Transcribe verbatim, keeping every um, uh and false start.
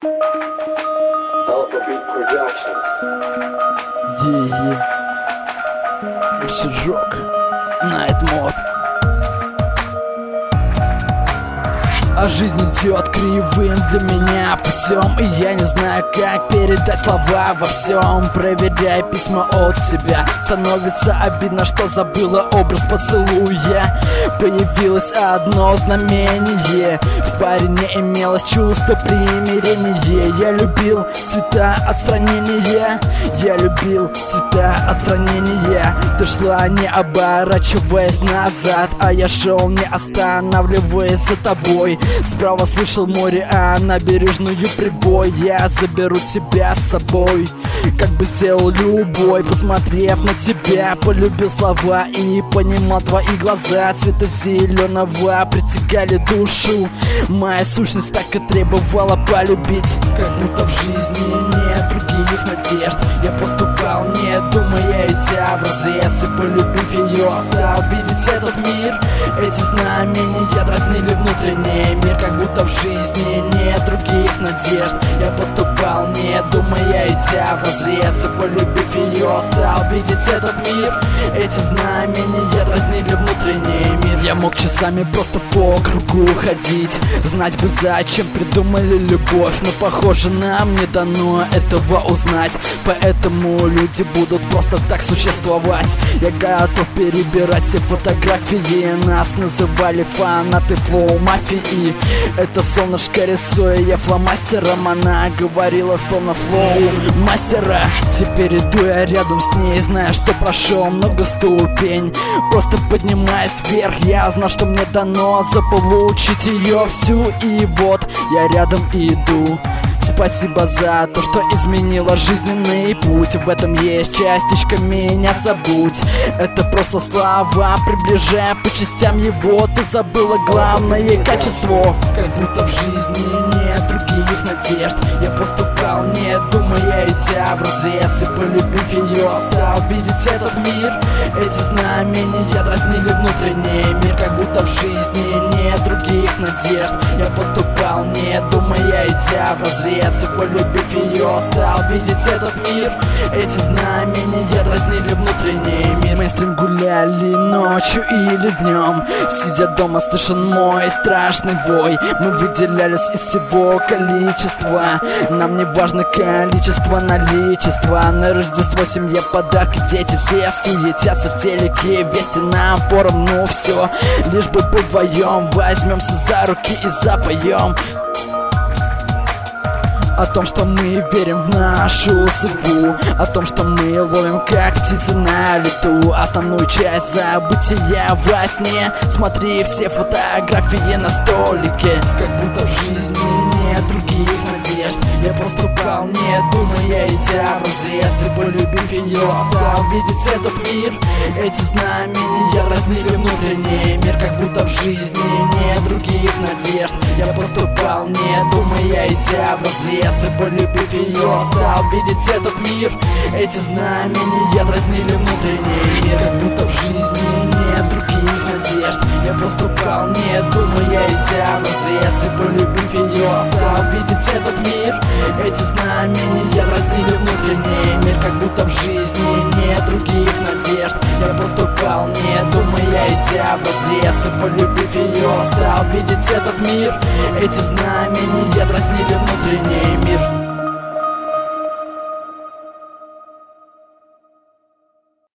Alphabet Productions. Yeah, yeah. It's rock. Night mode. А жизнь идет кривым для меня путем, и я не знаю, как передать слова во всем. Проверяя письма от себя, становится обидно, что забыла образ поцелуя. Появилось одно знамение, в паре не имелось чувства примирения. Я любил цвета отстранения, я любил цвета отстранения. Ты шла, не оборачиваясь назад, а я шел, не останавливаясь за тобой. Справа слышал море, а набережную прибой. Я заберу тебя с собой, как бы сделал любой. Посмотрев на тебя, полюбил слова и не понимал твои глаза. Цвета зеленого притягали душу, моя сущность так и требовала полюбить. Как будто в жизни нет других надежд, я поступал, не думая, идя вразрез. И полюбив ее, стал видеть этот мир. Эти знамения дразнили внутренний мир. Как будто в жизни нет других надежд, я поступал, не думая, идя вразрез. И полюбив ее, стал видеть этот мир. Эти знамения дразнили внутренний мир. Я мог часами просто по кругу ходить, знать бы, зачем придумали любовь, но похоже, нам не дано этого узнать. Поэтому люди будут просто так существовать. Я готов перебирать все фотографии, нас называли фанаты флоу-мафии. Это солнышко рисуя я фломастером, она говорила словно флоу мастера. Теперь иду я рядом с ней, зная, что прошел много ступень. Просто поднимаясь вверх, я знал, что мне дано заполучить ее всю. И вот я рядом иду. Спасибо за то, что изменила жизненный путь. В этом есть частичка меня, забудь. Это просто слова, приближая по частям его. Ты забыла главное качество. Как будто в жизни нет других надежд, я поступал, не думая, идя вразрез. И полюбив ее, стал видеть этот мир. Эти знамения дразнили внутренний мир. Как будто в жизни нет других надежд, я поступал, не думая, идя вразрез. И полюбив ее, стал видеть этот мир. Эти знамения дразнили внутренний мир. Мейнстрим гуляли ночью или днем, сидя дома, слышен мой страшный вой. Мы выделялись из всего количества, нам не важно количество, наличество. На Рождество семья, подарки, дети, все суетятся в телеке. Вести нам поровну все, лишь бы быть вдвоем. Возьмемся за руки и запоем о том, что мы верим в нашу судьбу, о том, что мы ловим как птицы на лету. Основную часть забытия во сне. Смотри все фотографии на столике. Как будто в жизни нет других надежд, я поступал, не думая, идя вразрез. И полюбив ее, стал видеть этот мир. Эти знамения дразнили внутренний мир. Как будто в жизни нет других надежд, я поступал, не думая, идя вразрез. И полюбив ее, стал видеть этот мир. Эти знамения дразнили внутренний мир. Как будто в жизни нет других надежд, я поступал, не думая, идя вразрез. И полюбив ее, стал видеть этот мир. Эти знамения дразнили внутренний мир. Как будто в жизни нет других надежд, я поступал, не думая, идя вразрез. И полюбив ее, стал видеть этот мир. Эти знамения дразнили внутренний мир.